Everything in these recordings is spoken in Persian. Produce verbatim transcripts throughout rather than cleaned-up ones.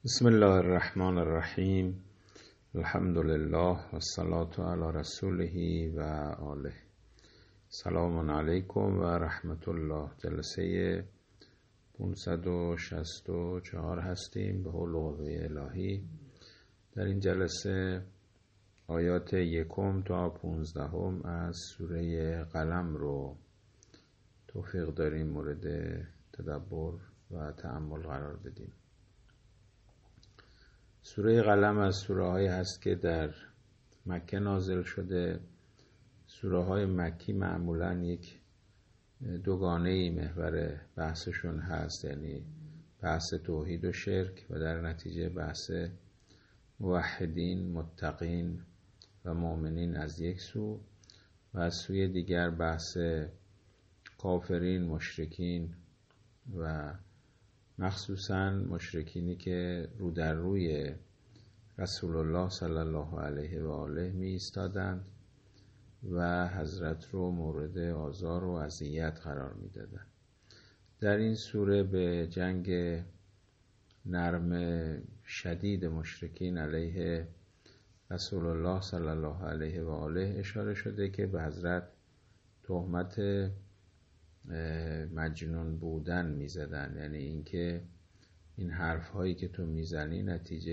بسم الله الرحمن الرحیم. الحمد لله و الصلاة علی رسوله و آله. سلام علیکم و رحمت الله. جلسه پانصد و شصت و چهار هستیم به حول و قوه الهی. در این جلسه آیات یکم تا پونزدهم از سوره قلم رو توفیق داریم مورد تدبر و تأمل قرار بدیم. سوره قلم از سوره هایی هست که در مکه نازل شده. سوره های مکی معمولا یک دوگانه محور بحثشون هست، یعنی بحث توحید و شرک و در نتیجه بحث موحدین، متقین و مؤمنین از یک سو و از سوی دیگر بحث کافرین، مشرکین و مخصوصاً مشرکینی که رو در روی رسول الله صلی الله علیه و آله می ایستادند و حضرت رو مورد آزار و اذیت قرار می دادند. در این سوره به جنگ نرم شدید مشرکین علیه رسول الله صلی الله علیه و آله اشاره شده که به حضرت تهمت مجنون بودن میزدن، یعنی اینکه این حرف هایی که تو میزنی نتیجه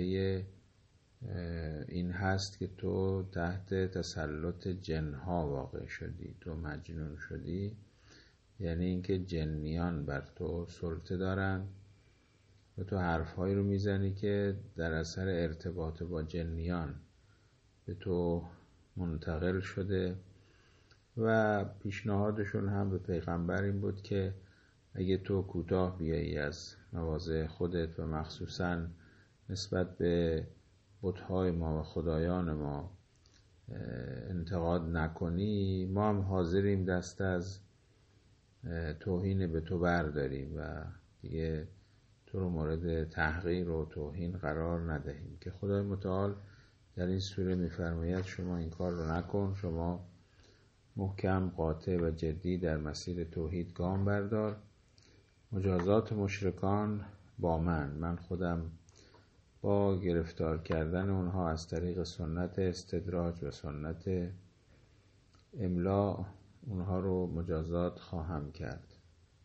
این هست که تو تحت تسلط جن ها واقع شدی، تو مجنون شدی، یعنی اینکه جنیان بر تو سلطه دارن و تو حرف هایی رو میزنی که در اثر ارتباط با جنیان به تو منتقل شده. و پیشنهادشون هم به پیغمبر این بود که اگه تو کوتاه بیایی از مواضع خودت و مخصوصاً نسبت به بت‌های ما و خدایان ما انتقاد نکنی، ما هم حاضریم دست از توهین به تو برداریم و دیگه تو رو مورد تحقیر و توهین قرار ندهیم. که خدای متعال در این سوره می‌فرماید شما این کار رو نکن، شما محکم، قاطع و جدی در مسیر توحید گام بردار. مجازات مشرکان با من من خودم با گرفتار کردن اونها از طریق سنت استدراج و سنت املا اونها رو مجازات خواهم کرد.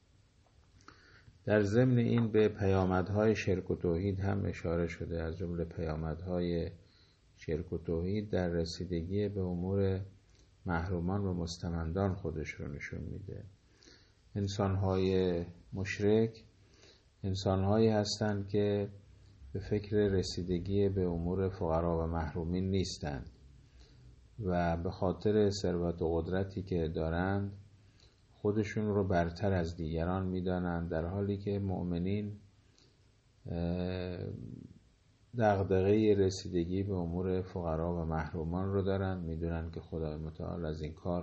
در ضمن این به پیامدهای شرک و توحید هم اشاره شده. از جمله پیامدهای شرک و توحید در رسیدگی به امور محرومان و مستمندان خودش رو نشون میده. انسان‌های مشرک انسان‌هایی هستند که به فکر رسیدگی به امور فقرا و محرومین نیستند و به خاطر ثروت و قدرتی که دارند خودشون رو برتر از دیگران میدانند، در حالی که مؤمنین دغدغه رسیدگی به امور فقرا و محرومان رو دارن، میدونن که خدای متعال از این کار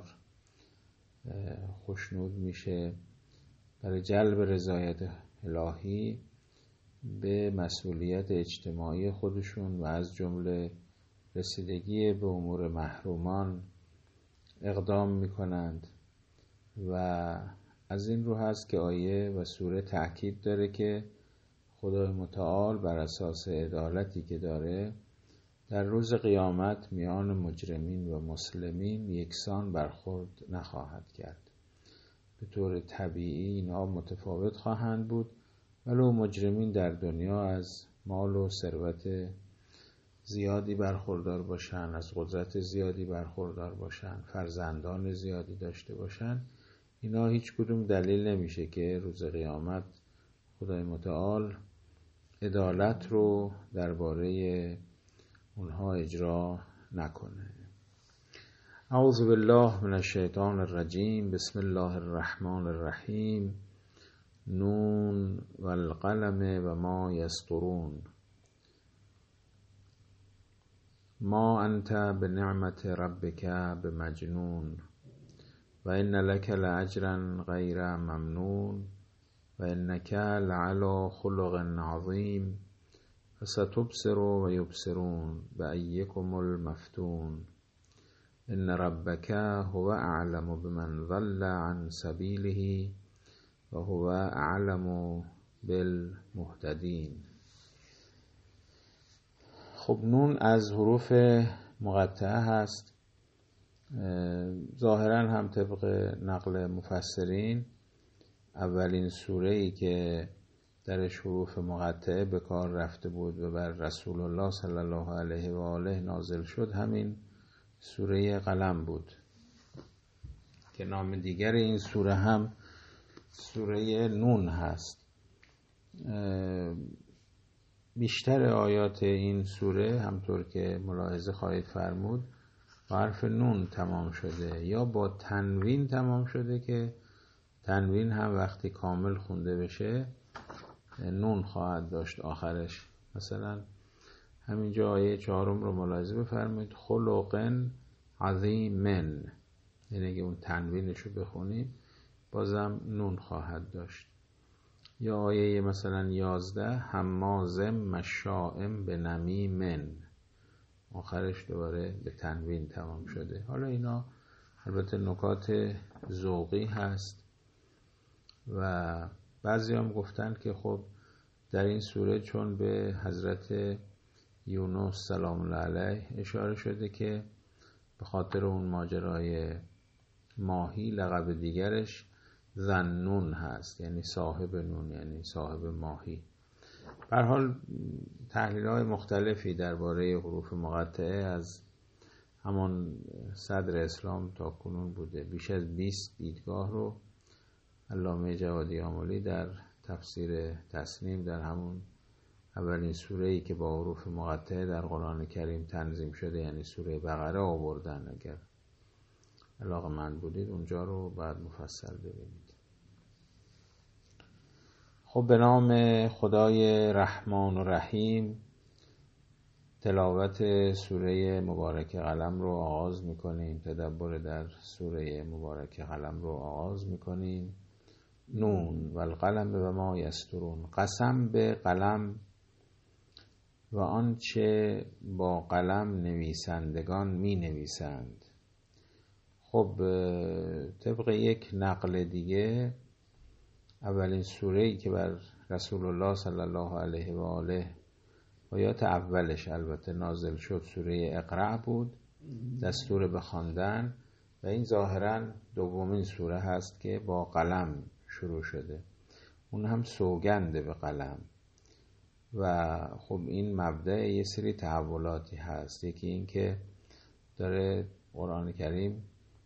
خوشنود میشه. برای جلب رضایت الهی به مسئولیت اجتماعی خودشون و از جمله رسیدگی به امور محرومان اقدام میکنند و از این رو هست که آیه و سوره تأکید داره که خدای متعال بر اساس عدالتی که داره در روز قیامت میان مجرمین و مسلمین یکسان برخورد نخواهد کرد. به طور طبیعی اینا متفاوت خواهند بود، ولو مجرمین در دنیا از مال و ثروت زیادی برخوردار باشن، از قدرت زیادی برخوردار باشن، فرزندان زیادی داشته باشن، اینا هیچ کدوم دلیل نمیشه که روز قیامت خدای متعال عدالت رو درباره اونها اجرا نکنه. اعوذ بالله من الشیطان الرجیم. بسم الله الرحمن الرحیم. نون والقلم و ما یسطرون. ما انت بنعمت ربک بمجنون و ان لک لاجرا غیر ممنون و انک لعلی خلق عظیم فستبصر و یبصرون بأیکم المفتون ان ربک هو اعلم بمن ضل عن سبیله و هو اعلم بالمهتدین. خب نون از حروف مقطعه هست. ظاهرا هم طبق نقل مفسرین اولین سوره‌ای که درش حروف مقطعه به کار رفته بود و بر رسول الله صلی الله علیه و آله نازل شد همین سوره قلم بود که نام دیگر این سوره هم سوره نون هست. بیشتر آیات این سوره همطور که ملاحظه خواهید فرمود با حرف نون تمام شده یا با تنوین تمام شده که تنوین هم وقتی کامل خونده بشه نون خواهد داشت آخرش. مثلا همینجا آیه چهارم رو ملاحظه بفرمایید، خلقن عظیمن، یعنی اگه اون تنوینش رو بخونید بازم نون خواهد داشت. یا آیه مثلا یازده، حمازم مشائم به نمیمن، آخرش دوباره به تنوین تمام شده. حالا اینا البته نکات ذوقی هست و بعضی هم گفتن که خب در این سوره چون به حضرت یونس سلام الله علیه اشاره شده که به خاطر اون ماجرای ماهی لقب دیگرش ذنون هست، یعنی صاحب نون، یعنی صاحب ماهی. به هر حال تحلیل‌های مختلفی درباره حروف مقطعه از همان صدر اسلام تا کنون بوده. بیش از بیست دیدگاه رو علامه جوادی آملی در تفسیر تسنیم در همون اولین سوره‌ای که با حروف مقطعه در قرآن کریم تنظیم شده یعنی سوره بقره آوردن. اگر علاقه‌مند بودید اونجا رو بعد مفصل ببینید. خب به نام خدای رحمان و رحیم تلاوت سوره مبارک قلم رو آغاز میکنیم، تدبر در سوره مبارک قلم رو آغاز میکنیم. نون و القلم و ما یسطرون، قسم به قلم و آنچه با قلم نویسندگان می نویسند. خب طبق یک نقل دیگه اولین سوره‌ای که بر رسول الله صلی الله علیه و آله آیات اولش البته نازل شد سوره اقرأ بود، دستور به خواندن، و این ظاهراً دومین سوره هست که با قلم شروع شده، اون هم سوگنده به قلم. و خب این مبدأ یه سری تحولاتی هست. یکی این که داره قرآن کریم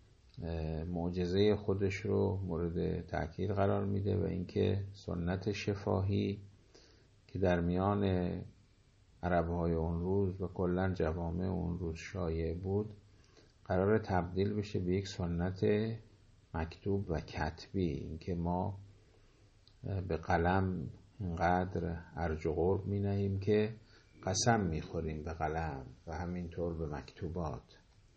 معجزه خودش رو مورد تأکید قرار میده و اینکه سنت شفاهی که در میان عربهای اون روز و کلن جوامع اون روز شایع بود قرار تبدیل بشه به یک سنت مکتوب و کتبی. اینکه ما به قلم اینقدر ارج و قرب می نهیم که قسم می خوریم به قلم و همینطور به مکتوبات.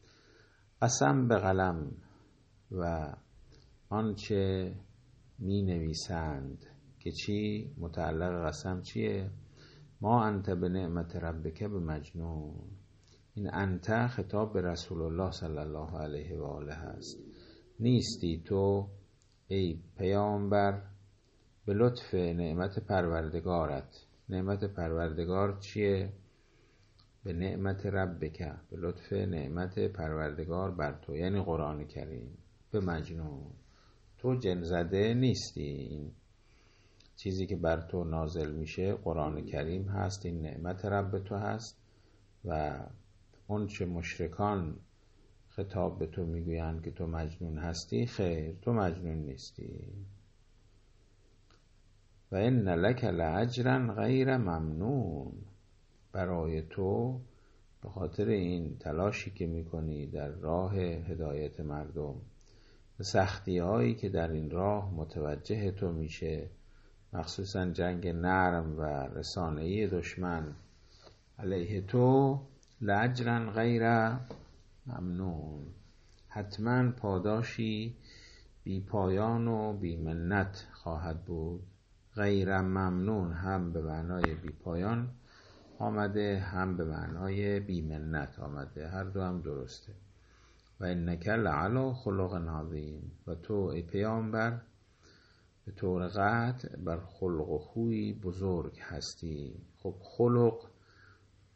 قسم به قلم و آنچه می نویسند که چی؟ متعلق قسم چیه؟ ما انت به نعمت ربک به مجنون. این انت خطاب به رسول الله صلی الله علیه و آله هست. نیستی تو ای پیامبر به لطف نعمت پروردگارت. نعمت پروردگار چیه؟ به نعمت ربک، به لطف نعمت پروردگار بر تو، یعنی قرآن کریم، به مجنون. تو جن زده نیستی. این چیزی که بر تو نازل میشه قرآن کریم هست، این نعمت رب تو هست و اون چه مشرکان خطاب به تو میگویند که تو مجنون هستی، خیر، تو مجنون نیستی. و ان لک لاجرا غیر ممنون. برای تو به خاطر این تلاشی که میکنی در راه هدایت مردم و سختی هایی که در این راه متوجه تو میشه، مخصوصا جنگ نرم و رسانه‌ای دشمن علیه تو، لاجرا غیر ممنون، حتما پاداشی بی پایان و بی منت خواهد بود. غیر ممنون هم به معنای بی پایان آمده هم به معنای بی منت آمده، هر دو هم درسته. و انک لعلی خلق عظیم، و تو ای پیامبر به طور قطع بر خلق و خوی بزرگ هستی. خب خلق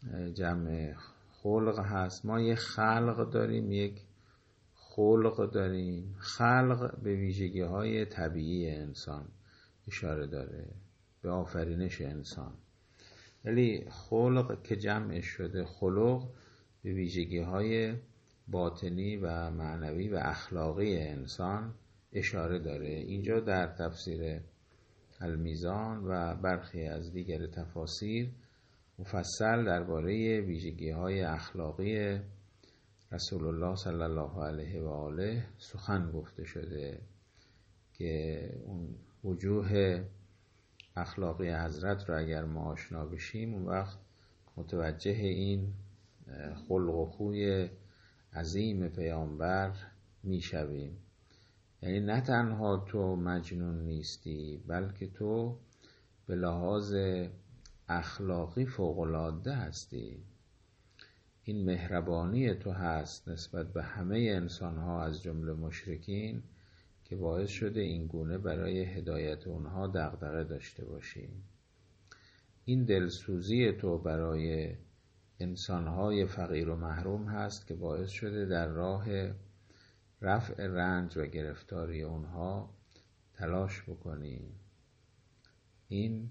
جمع خلق هست. ما یک خلق داریم، یک خلق داریم. خلق به ویژگی های طبیعی انسان اشاره داره، به آفرینش انسان. ولی خلق که جمع شده خلق، به ویژگی های باطنی و معنوی و اخلاقی انسان اشاره داره. اینجا در تفسیر المیزان و برخی از دیگر تفاسیر مفصل درباره ویژگی های اخلاقی رسول الله صلی الله علیه و آله سخن گفته شده که اون وجوه اخلاقی حضرت رو اگر ما آشنا بشیم، اون وقت متوجه این خلق و خوی عظیم پیامبر میشویم. یعنی نه تنها تو مجنون نیستی، بلکه تو به لحاظ اخلاقی فوق‌العاده هستی. این مهربانی تو هست نسبت به همه انسان‌ها از جمله مشرکین که باعث شده این گونه برای هدایت اونها دغدغه داشته باشی. این دلسوزی تو برای انسان‌های فقیر و محروم هست که باعث شده در راه رفع رنج و گرفتاری اونها تلاش بکنی. این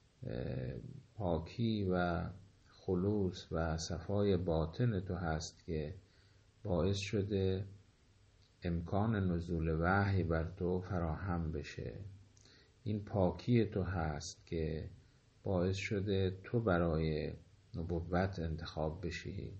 پاکی و خلوص و صفای باطن تو هست که باعث شده امکان نزول وحی بر تو فراهم بشه. این پاکی تو هست که باعث شده تو برای نبوت انتخاب بشی.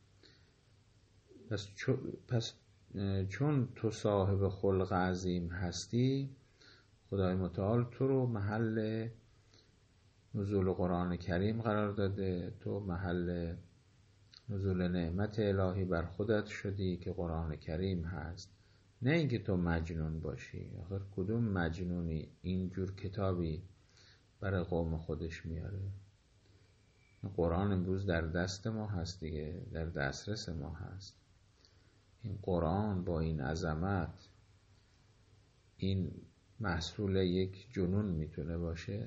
پس, پس چون تو صاحب خلق عظیم هستی، خدای متعال تو رو محل نزول قرآن کریم قرار داده. تو محل نزول نعمت الهی بر خودت شدی که قرآن کریم هست، نه اینکه تو مجنون باشی. آخر کدوم مجنونی اینجور کتابی برای قوم خودش میاره؟ قرآن امروز در دست ما هست دیگه، در دسترس ما هست. این قرآن با این عظمت، این محصول یک جنون میتونه باشه؟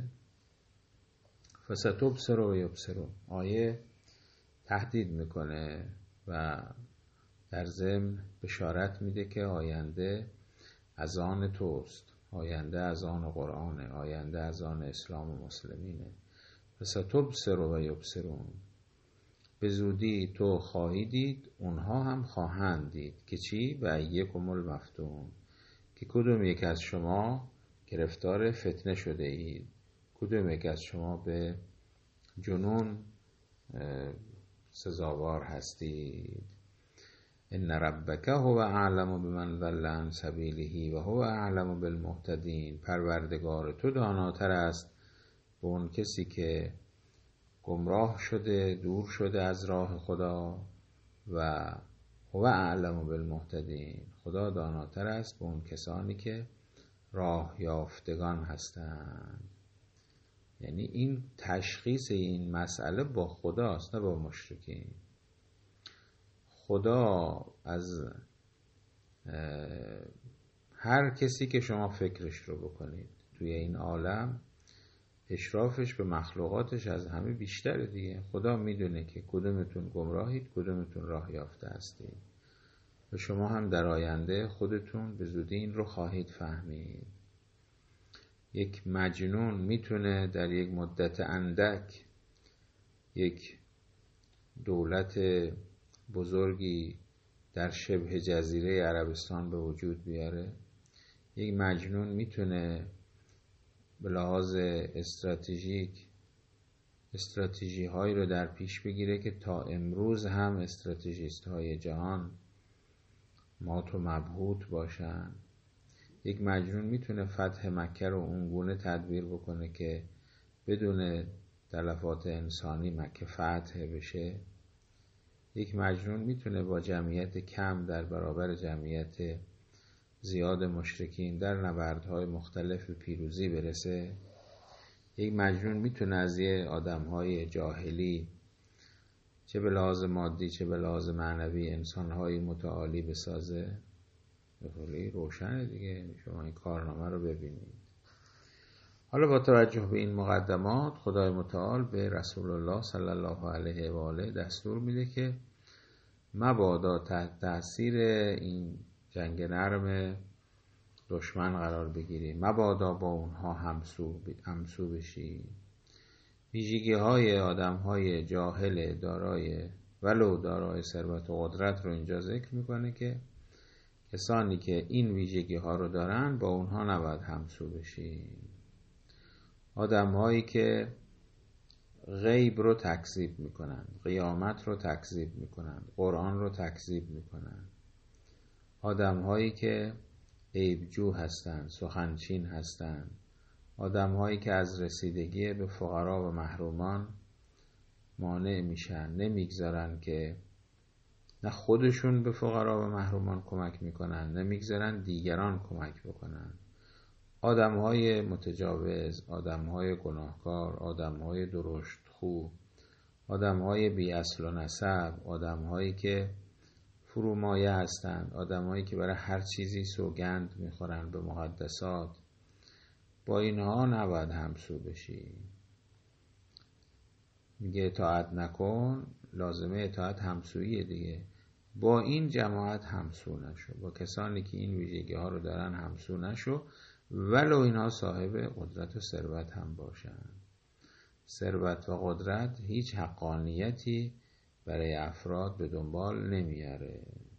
فستبصر و یبصرون. آیه تهدید میکنه و در ضمن بشارت میده که آینده از آن توست، آینده از آن قرآنه، آینده از آن اسلام و مسلمینه. فستبصر و یبصرون. به زودی تو خواهی دید، اونها هم خواهند دید که چی؟ و ایکم المفتون، که کدوم یک از شما گرفتار فتنه شده اید، کدوم یک از شما به جنون سزاوار هستید. ان ربک هو اعلم بمن ضل عن سبیله و هو اعلم بالمهتدین. پروردگار تو داناتر است به اون کسی که گمراه شده، دور شده از راه خدا، و هو اعلم بالمهتدین. خدا داناتر است به اون کسانی که راه یافتگان هستند. یعنی این تشخیص این مسئله با خداست، نه با مشرکین. خدا از هر کسی که شما فکرش رو بکنید توی این عالم، اشرافش به مخلوقاتش از همه بیشتره دیگه. خدا میدونه که کدومتون گمراهید، کدومتون راه یافته هستید، و شما هم در آینده خودتون به زودی این رو خواهید فهمید. یک مجنون میتونه در یک مدت اندک یک دولت بزرگی در شبه جزیره عربستان به وجود بیاره. یک مجنون میتونه به لحاظ استراتژیک استراتژی هایی رو در پیش بگیره که تا امروز هم استراتژیست های جهان مات و مبهوت باشن. یک مجنون میتونه فتح مکه رو اونگونه تدبیر بکنه که بدون تلفات انسانی مکه فتح بشه. یک مجنون میتونه با جمعیت کم در برابر جمعیت زیاد مشرکین در نبردهای مختلف به پیروزی برسه. یک مجنون میتونه از یه آدمهای جاهلی، چه به لحاظ مادی چه به لحاظ معنوی، انسانهای متعالی بسازه. خیلی روشنه دیگه، شما این کارنامه رو ببینید. حالا با توجه به این مقدمات خدای متعال به رسول الله صلی الله علیه و آله دستور میده که مبادا تحت تاثیر این جنگ نرم دشمن قرار بگیری، مبادا با اونها همسو همسو بشی. ویژگی های آدم های جاهل دارای ولو دارای ثروت و قدرت رو اینجا ذکر میکنه که کسانی که این ویژگی ها رو دارن با اونها نباید همسو بشی. آدم هایی که غیب رو تکذیب میکنن، قیامت رو تکذیب میکنن، قرآن رو تکذیب میکنن، آدم هایی که عیبجو هستن، سخنچین هستن، آدم هایی که از رسیدگی به فقرا و محرومان مانع میشن، نمیگذارن که نه خودشون به فقرا و محرومان کمک میکنن، نمیگذارن دیگران کمک بکنن. آدم های متجاوز، آدم های گناهکار، آدم های درشت خو، آدم های بی اصل و نسب، آدم هایی که فرومایه هستند، آدم هایی که برای هر چیزی سوگند میخورن به مقدسات، با اینها نباید همسو بشی. میگه اطاعت نکن، لازمه اطاعت همسویی دیگه. با این جماعت همسو نشو، با کسانی که این ویژگی ها رو دارن همسو نشو، ولو اینها صاحب قدرت و ثروت هم باشن. ثروت و قدرت هیچ حقانیتی برای افراد به دنبال نمیاره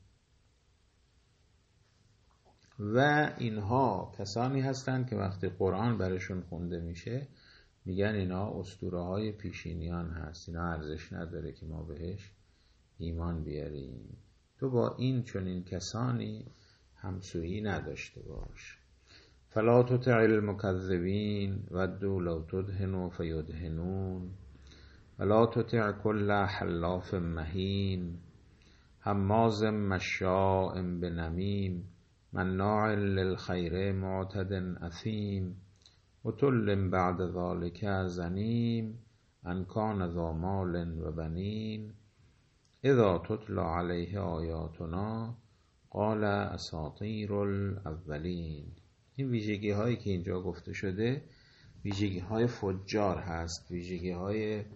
و اینها کسانی هستند که وقتی قرآن برشون خونده میشه میگن اینا اسطوره های پیشینیان هست، اینا ارزش نداره که ما بهش ایمان بیاریم. تو با این چنین کسانی همسویی نداشته باش. فلا تطع المکذبین ودوا لو تدهنوا فیدهنون ولا تطع كل حلاف مهین هماز مشاء بنمیم مناع للخیر معتد اثیم عتل بعد ذلك زنیم ان کان ذا مال و بنین اذا تتلی علیه آیاتنا قال اساطیر الاولین. این ویژگی هایی که اینجا گفته شده ویژگی های فجار هست، ویژگی های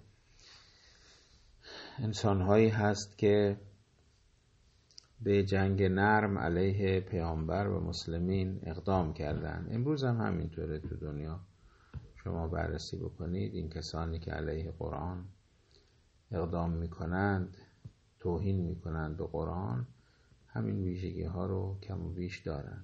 انسان هایی هست که به جنگ نرم علیه پیامبر و مسلمین اقدام کردن. امروز هم همینطوره تو دنیا. شما بررسی بکنید این کسانی که علیه قرآن اقدام میکنند، توهین میکنند به قرآن، همین ویژگی ها رو کم و بیش دارند.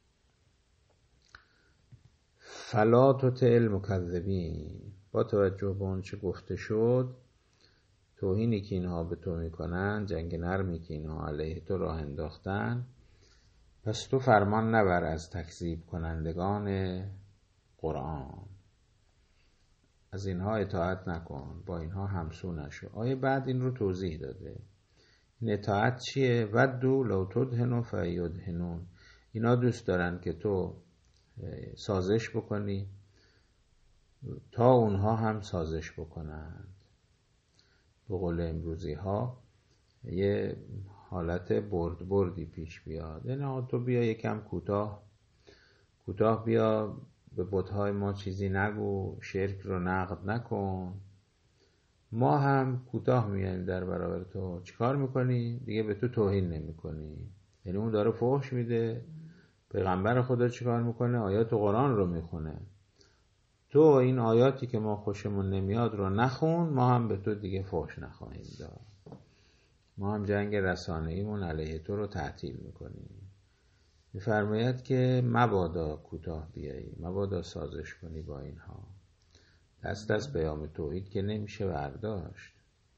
فلا تطع المکذبین، با توجه به اون چه گفته شد، توهینی که اینها به تو میکنن، جنگ نرمی که اینها علیه تو راه انداختن، پس تو فرمان نبر از تکذیب کنندگان قرآن، از اینها اطاعت نکن، با اینها همسو نشو. آیه بعد این رو توضیح داده. این اطاعت چیه؟ ودوا لو تدهنوا فیدهنون. اینا دوست دارن که تو سازش بکنی تا اونها هم سازش بکنند. به قول امروزی ها یه حالت برد بردی پیش بیاد. یعنی تو بیا یکم کوتاه کوتاه بیا، به بت‌های ما چیزی نگو، شرک رو نقد نکن، ما هم کوتاه میایم در برابر تو. چیکار میکنی؟ دیگه به تو توهین نمیکنی. یعنی اون داره فحش میده. پیغمبر خدا چیکار میکنه؟ آیات قرآن رو میخونه. تو این آیاتی که ما خوشمون نمیاد رو نخون، ما هم به تو دیگه فحش نخواهیم داد. ما هم جنگ رسانه‌ایمون علیه تو رو تعطیل میکنیم. میفرماید که مبادا کوتاه بیایی، مبادا سازش کنی با اینها. دست از پیام توحید که نمیشه برداشت.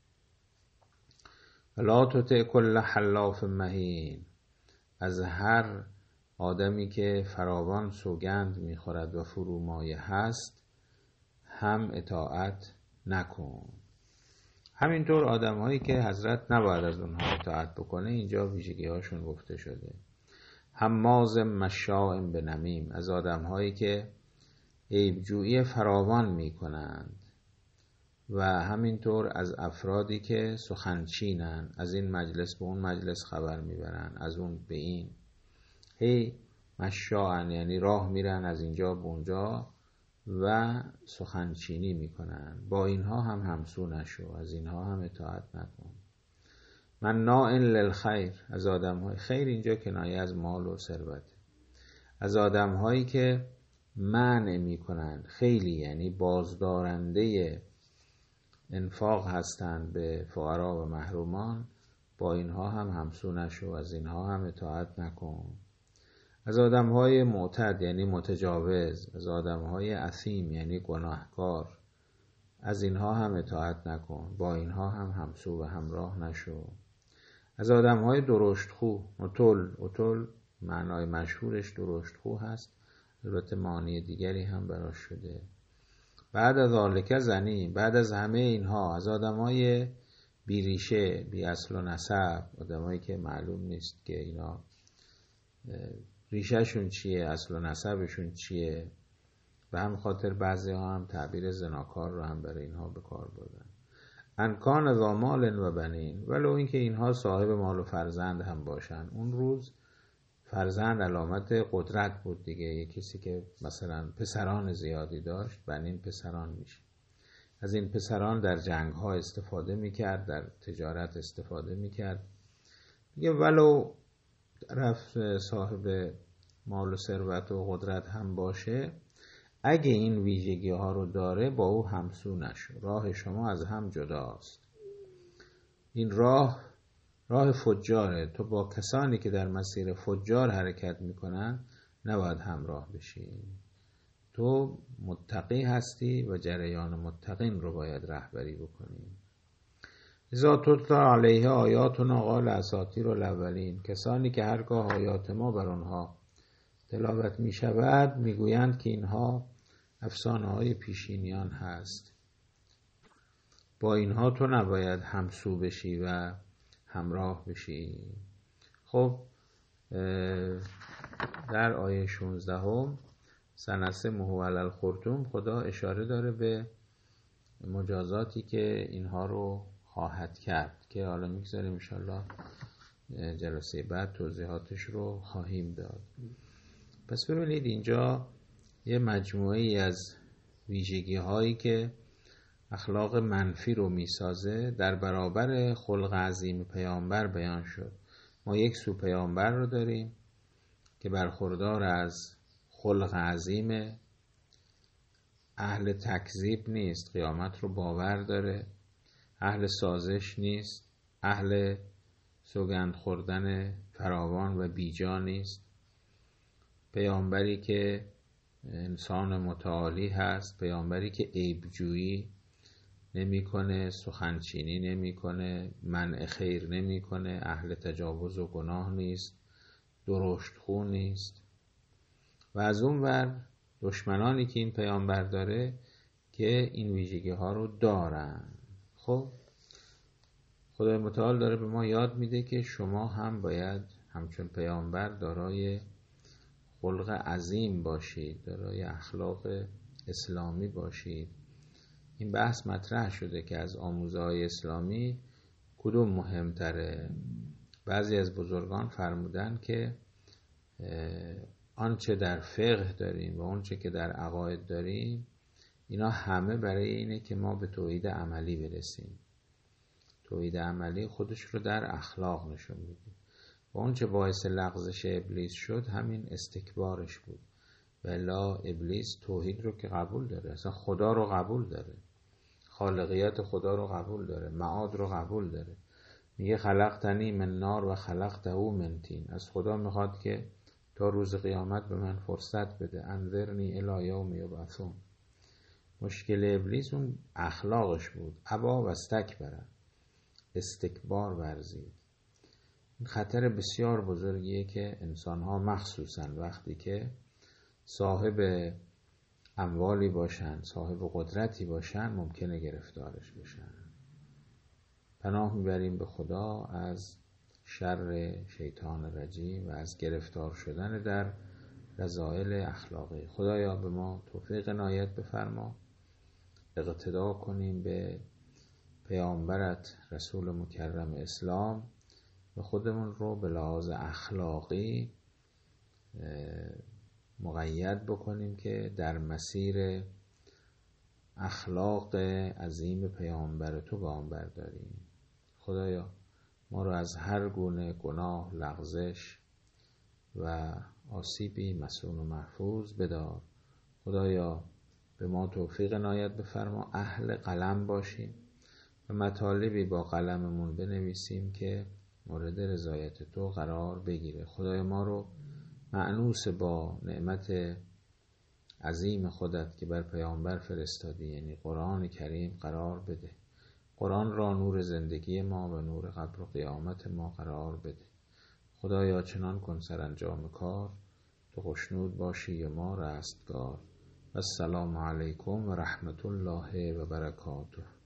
لا تطع کل حلاف مهین، از هر آدمی که فراوان سوگند میخورد و فرومایه هست هم اطاعت نکن. همینطور آدم هایی که حضرت نباید از اونها اطاعت بکنه، اینجا ویژگی هاشون گفته شده. هماز مشاء بنمیم، از آدم هایی که عیبجویی فراوان میکنند و همینطور از افرادی که سخنچینن، از این مجلس به اون مجلس خبر میبرن، از اون به این، هی مشاءن یعنی راه میرن از اینجا به اونجا و سخنچینی میکنن. با اینها هم همسو نشو، از اینها هم اطاعت نکن. مناع للخیر، از آدم های خیر اینجا کنایه از مال و ثروت، از آدم هایی که منع میکنن، خیلی یعنی بازدارنده انفاق هستند به فقرا و محرومان، با اینها هم همسو نشو، از اینها هم اطاعت نکن. از آدم های معتد یعنی متجاوز، از آدم های اثیم یعنی گناهکار، از اینها هم اطاعت نکن، با اینها هم همسو و همراه نشو. از آدم های درشتخو، اتل، اتل معنای مشهورش درشتخو هست، البته معنی دیگری هم براش شده. بعد از ذالک زنی، بعد از همه اینها از آدم های بی ریشه، بی اصل و نسب، آدم هایی که معلوم نیست که اینا ریشه شون چیه، اصل و نسبشون چیه، به هم خاطر بعضی ها هم تعبیر زناکار رو هم برای اینها به کار بردن. انکان ذا مال و بنین، ولو اینکه اینها صاحب مال و فرزند هم باشن. اون روز فرزند علامت قدرت بود دیگه، یه کسی که مثلا پسران زیادی داشت، بنین پسران میشه. از این پسران در جنگ ها استفاده میکرد، در تجارت استفاده میکرد دیگه. ولو طرف صاحب مال و ثروت و قدرت هم باشه، اگه این ویژگی ها رو داره با او همسو نشو. راه شما از هم جداست. این راه راه فجاره. تو با کسانی که در مسیر فجار حرکت میکنن نباید همراه بشی. تو متقی هستی و جریان متقین رو باید رهبری بکنی. اذا تتلی علیه آیاتنا قال اساطیر الاولین، کسانی که هرگاه آیات ما بر آنها تلاوت می شود میگویند که اینها افسانه های پیشینیان هست. با اینها تو نباید همسو بشی و همراه بشی. خب در آیه شانزده هم سنسمه علی الخرطوم خدا اشاره داره به مجازاتی که اینها رو خواهد کرد که حالا میگذاریم انشالله جلسه بعد توضیحاتش رو خواهیم داد. پس ببینید اینجا یه مجموعه ای از ویژگی هایی که اخلاق منفی رو میسازه در برابر خلق عظیم پیامبر بیان شد. ما یک سو پیامبر رو داریم که برخوردار از خلق عظیم، اهل تکذیب نیست، قیامت رو باور داره، اهل سازش نیست، اهل سوگند خوردن فراوان و بیجا نیست. پیامبری که انسان متعالی هست، پیامبری که عیبجویی نمیکنه، سخنچینی نمیکنه، منع خیر نمیکنه، اهل تجاوز و گناه نیست، درشتخو نیست. و از اون ور دشمنانی که این پیامبر داره که این ویژگی ها رو دارن. خب خدای متعال داره به ما یاد میده که شما هم باید همچون پیامبر دارای خلق عظیم باشید، دارای اخلاق اسلامی باشید. این بحث مطرح شده که از آموزه‌های اسلامی کدوم مهمتره. بعضی از بزرگان فرمودن که آنچه در فقه داریم و آنچه که در عقاید داریم اینا همه برای اینه که ما به توحید عملی برسیم. توحید عملی خودش رو در اخلاق نشون میده. و آنچه باعث لغزش ابلیس شد همین استکبارش بود. ولا ابلیس توحید رو که قبول داره، اصلا خدا رو قبول داره، خالقیت خدا رو قبول داره، معاد رو قبول داره. میگه خلقتنی من نار و خلقته من طین. از خدا میخواد که تا روز قیامت به من فرصت بده، انذرنی الی یوم یبعثون. مشکل ابلیس اون اخلاقش بود. ابا و استکبر، استکبار ورزید. این خطر بسیار بزرگیه که انسان‌ها مخصوصاً وقتی که صاحب اموالی باشن، صاحب قدرتی باشن، ممکنه گرفتارش بشن. پناه میبریم به خدا از شر شیطان رجیم و از گرفتار شدن در رذائل اخلاقی. خدایا به ما توفیق عنایت بفرما، اقتدا کنیم به پیامبرت رسول مکرم اسلام و خودمون رو به لحاظ اخلاقی مقید بکنیم که در مسیر اخلاق عظیم پیامبر تو گام برداریم. خدایا ما رو از هر گونه گناه، لغزش و آسیبی مصون و محفوظ بدار. خدایا به ما توفیق عنایت بفرما، اهل قلم باشیم و مطالبی با قلممون بنویسیم که مورد رضایت تو قرار بگیره. خدای ما رو مأنوس با نعمت عظیم خودت که بر پیامبر فرستادی، یعنی قرآن کریم، قرار بده. قرآن را نور زندگی ما و نور قبر و قیامت ما قرار بده. خدایا چنان کن سرانجام کار تو خوشنود باشی و ما رستگار. السلام علیکم و رحمت الله و برکاته.